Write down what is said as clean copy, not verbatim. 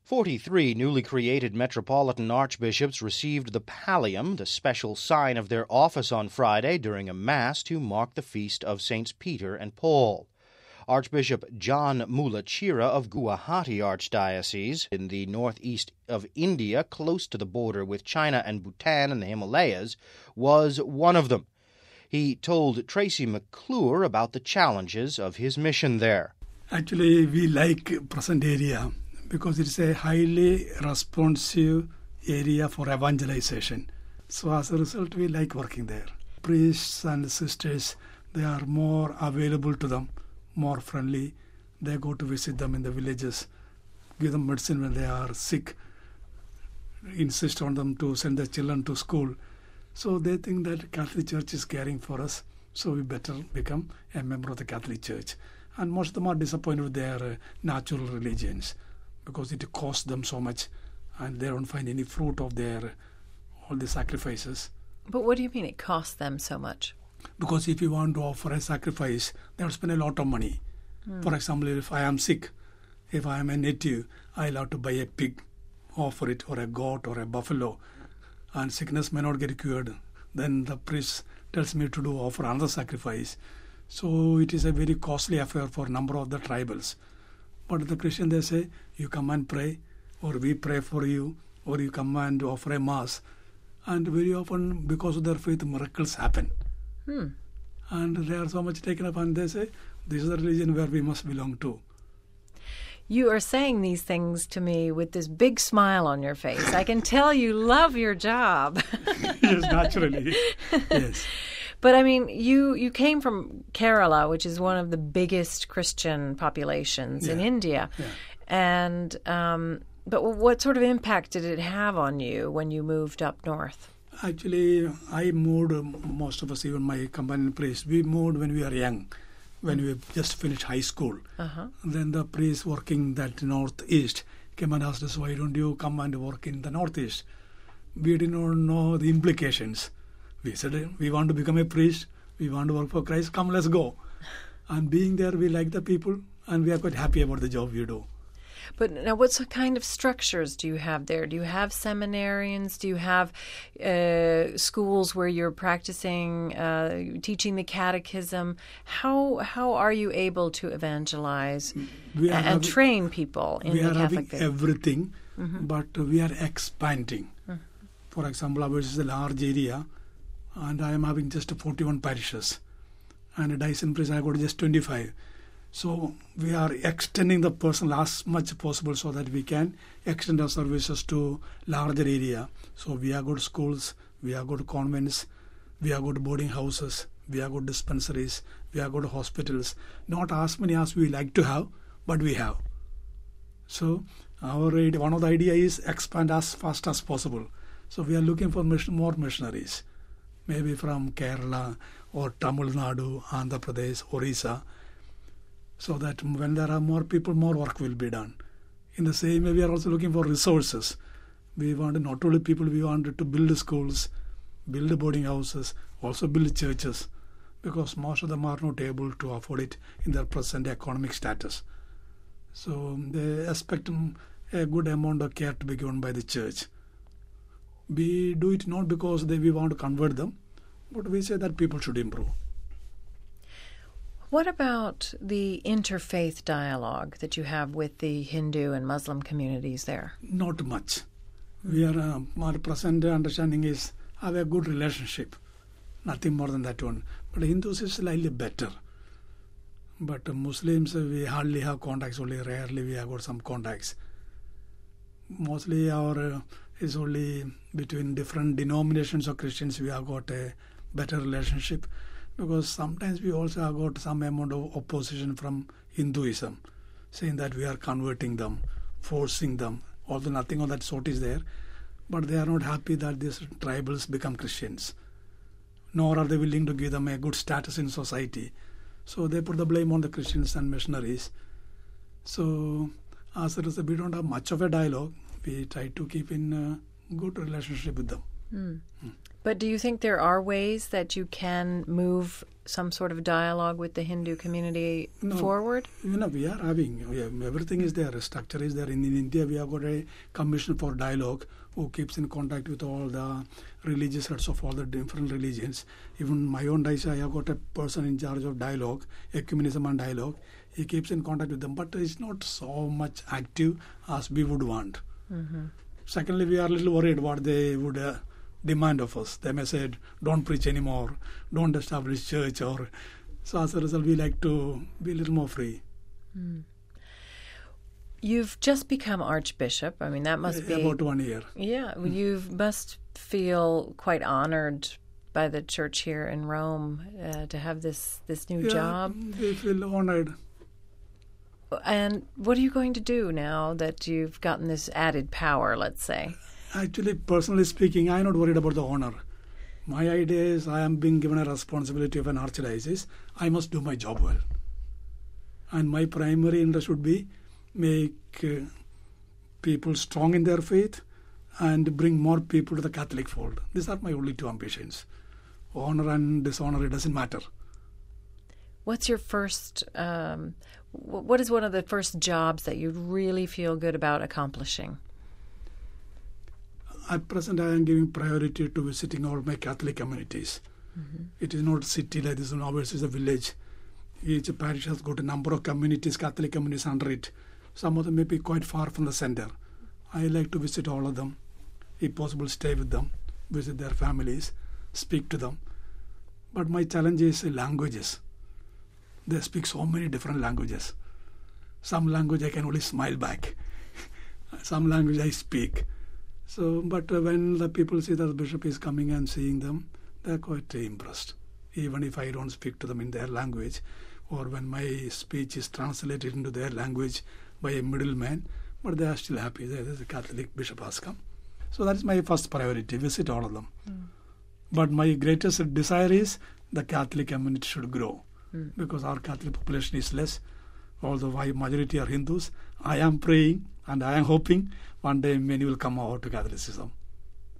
43 newly created metropolitan archbishops received the pallium, the special sign of their office, on Friday during a mass to mark the feast of Saints Peter and Paul. Archbishop John Mulachira of Guwahati Archdiocese in the northeast of India, close to the border with China and Bhutan and the Himalayas, was one of them. He told Tracy McClure about the challenges of his mission there. Actually, we like present area because it's a highly responsive area for evangelization. So as a result, we like working there. Priests and sisters, they are more available to them, more friendly. They go to visit them in the villages, give them medicine when they are sick, insist on them to send their children to school. So they think that Catholic Church is caring for us, so we better become a member of the Catholic Church. And most of them are disappointed with their natural religions because it costs them so much and they don't find any fruit of their all the sacrifices. But what do you mean it costs them so much? Because if you want to offer a sacrifice, they will spend a lot of money. For example, if I am sick, if I am a native, I'll have to buy a pig, offer it, or a goat or a buffalo, and sickness may not get cured. Then the priest tells me to offer another sacrifice. So it is a very costly affair for a number of the tribals. But the Christian, they say, you come and pray, or we pray for you, or you come and offer a mass. And very often, because of their faith, miracles happen. And they are so much taken up, and they say, this is the religion where we must belong to. You are saying these things to me with this big smile on your face. I can tell you love your job. Yes, naturally. Yes. But I mean, you came from Kerala, which is one of the biggest Christian populations in India. Yeah. And but what sort of impact did it have on you when you moved up north? Actually, I moved, most of us, even my companion priest, we moved when we were young, when we just finished high school. Then the priest working that northeast came and asked us, why don't you come and work in the northeast? We did not know the implications. We said, we want to become a priest, we want to work for Christ, come, let's go. And being there, we like the people, and we are quite happy about the job we do. But now, what kind of structures do you have there? Do you have seminarians? Do you have schools where you're practicing, teaching the catechism? How are you able to evangelize and train people in the Catholic faith? We are having everything, but we are expanding. For example, ours is a large area, and I am having just 41 parishes. And a Dyson priest, I got just 25. So we are extending the person as much possible so that we can extend our services to larger area. So we have got schools, we have got convents, we have got boarding houses, we have got dispensaries, we have got hospitals. Not as many as we like to have, but we have. So one of the idea is expand as fast as possible. So we are looking for more missionaries, maybe from Kerala or Tamil Nadu, Andhra Pradesh, Orissa, so that when there are more people, more work will be done. In the same way, we are also looking for resources. We want not only people, we want to build schools, build boarding houses, also build churches, because most of them are not able to afford it in their present economic status. So they expect a good amount of care to be given by the church. We do it not because we want to convert them, but we say that people should improve. What about the interfaith dialogue that you have with the Hindu and Muslim communities there? Not much. We are, our present understanding is have a good relationship. Nothing more than that one. But Hindus is slightly better. But Muslims, we hardly have contacts, only rarely we have got some contacts. Mostly our is only between different denominations of Christians we have got a better relationship. Because sometimes we also have got some amount of opposition from Hinduism, saying that we are converting them, forcing them, although nothing of that sort is there. But they are not happy that these tribals become Christians, nor are they willing to give them a good status in society. So they put the blame on the Christians and missionaries. So as a result, we don't have much of a dialogue. We try to keep in a good relationship with them. But do you think there are ways that you can move some sort of dialogue with the Hindu community forward? We are having, everything is there, structure is there. In India, we have got a commission for dialogue who keeps in contact with all the religious heads of all the different religions. Even my own diocese, I have got a person in charge of dialogue, ecumenism and dialogue. He keeps in contact with them, but it's not so much active as we would want. Mm-hmm. Secondly, we are a little worried what they would demand of us. They may say, don't preach anymore, don't establish church, or so as a result, we like to be a little more free. Mm. You've just become Archbishop. I mean, that must be... About 1 year. Yeah, you must feel quite honored by the church here in Rome to have this new job. We feel honored. And what are you going to do now that you've gotten this added power, let's say? Actually, personally speaking, I'm not worried about the honor. My idea is I am being given a responsibility of an archdiocese. I must do my job well. And my primary interest would be make people strong in their faith and bring more people to the Catholic fold. These are my only two ambitions. Honor and dishonor, it doesn't matter. What's your first... what is one of the first jobs that you really feel good about accomplishing? At present, I am giving priority to visiting all my Catholic communities. Mm-hmm. It is not a city like this, it is a village. Each parish has got a number of communities, Catholic communities under it. Some of them may be quite far from the center. I like to visit all of them. If possible, stay with them, visit their families, speak to them. But my challenge is languages. They speak so many different languages. Some language I can only smile back. Some language I speak. So, but when the people see that the bishop is coming and seeing them, they're quite impressed. Even if I don't speak to them in their language, or when my speech is translated into their language by a middleman, but they are still happy that the Catholic bishop has come. So that is my first priority, visit all of them. Mm. But my greatest desire is the Catholic community should grow. Because our Catholic population is less, although majority are Hindus. I am praying and I am hoping one day many will come out to Catholicism.